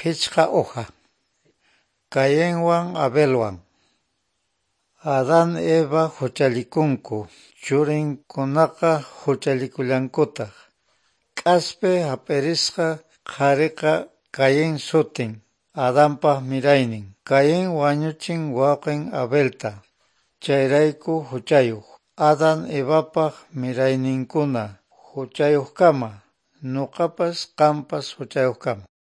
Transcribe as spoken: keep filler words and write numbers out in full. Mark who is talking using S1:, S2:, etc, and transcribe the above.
S1: pichqa uqa. Cainwan Abelwan. Adán Eva huchalikunku, churinkunaqa huchalikullankutaq. K'aspi hap'irisqa qhariqa Cain sutin, Adánpaq miraynin. Cain wañuchin wawqin Abelta, chayrayku huchayuq. Adán Evapaq mirayninkuna huchayuqkama, nuqapas qampas huchayuqkama.